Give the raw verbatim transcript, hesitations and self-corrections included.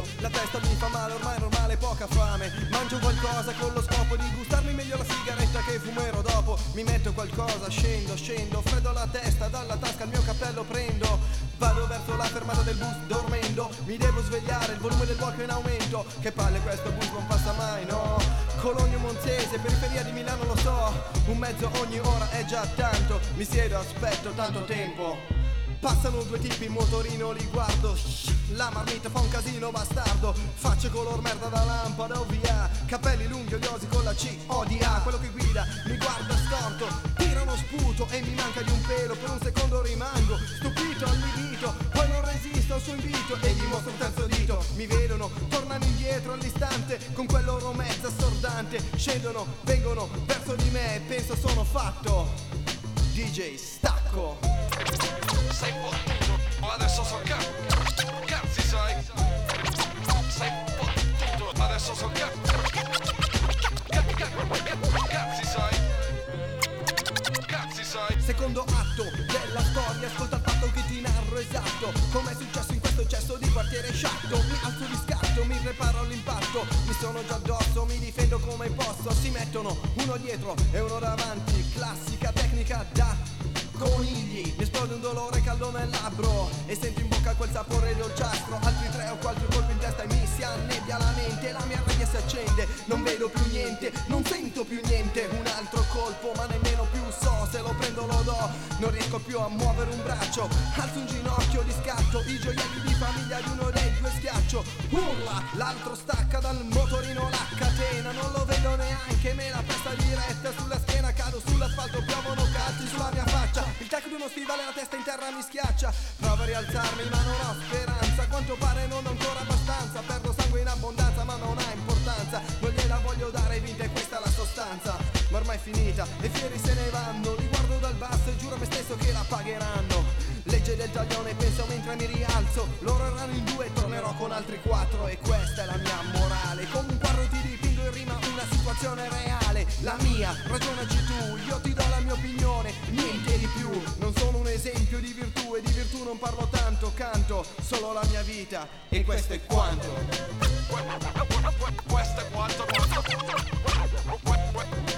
La testa mi fa male, ormai è normale, poca fame. Mangio qualcosa con lo scopo di gustarmi meglio la sigaretta che fumerò dopo. Mi metto qualcosa, scendo, scendo, freddo alla testa, dalla tasca il mio cappello prendo. Vado verso la fermata del bus dormendo. Mi devo svegliare, il volume del blocco è in aumento. Che palle, questo bus non passa mai, no. Cologno Monzese, periferia di Milano, lo so. Un mezzo ogni ora è già tanto. Mi siedo, aspetto tanto tempo. Passano due tipi in motorino, li guardo. La marmita fa un casino bastardo. Facce color merda da lampada, via. Capelli lunghi oliosi con la C O D A. Quello che guida mi guarda storto, tira uno sputo e mi manca di un pelo. Per un secondo rimango stupito, allibito. Poi non resisto al suo invito e gli mostro un terzo dito. Mi vedono, tornano indietro all'istante con quel loro mezzo assordante. Scendono, vengono verso di me e penso sono fatto. D J stacco. Sei fottuto, adesso so cazzo, cazzi sai. Sei fottuto, adesso so cazzo, cazzi sai. Cazzi sai. Secondo atto della storia, ascolta il fatto che ti narro esatto. Come è successo in questo cesso di quartiere sciatto. Mi alzo di scatto, mi preparo all'impatto. Mi sono già addosso, mi difendo come posso. Si mettono uno dietro e uno davanti. Classica tecnica da conigli. Mi esplode un dolore caldo nel labbro e sento in bocca quel sapore dolciastro. Altri tre o quattro colpi in testa e mi si annebbia la mente. La mia rabbia si accende, non vedo più niente, non sento più niente. Un altro colpo ma nemmeno più so se lo prendo lo do. Non riesco più a muovere un braccio, alzo un ginocchio di scatto. I gioielli di famiglia di uno dei due schiaccio. Urla, l'altro stacca dal motorino la catena. Non lo vedo neanche, me la pesta diretta sulla schiena. Cado sull'asfalto, piovono calci sulla mia faccia. Il tacco di uno stivale, la testa in terra mi schiaccia. Provo a rialzarmi ma non ho speranza. A quanto pare non ho ancora abbastanza. Perdo sangue in abbondanza ma non ha importanza. Non gliela voglio dare vinta e questa è la sostanza. Ma ormai è finita e fieri se ne vanno. Li guardo dal basso e giuro a me stesso che la pagheranno. Legge del taglione penso mentre mi rialzo. Loro erano in due e tornerò con altri quattro. E questa è la mia morale. Come un quadro ti dipingo in rima una situazione reale. La mia, ragionaci tu, io ti do la mia opinione, niente di più. Non sono un esempio di virtù e di virtù non parlo tanto. Canto solo la mia vita e questo è quanto. Questo è quanto.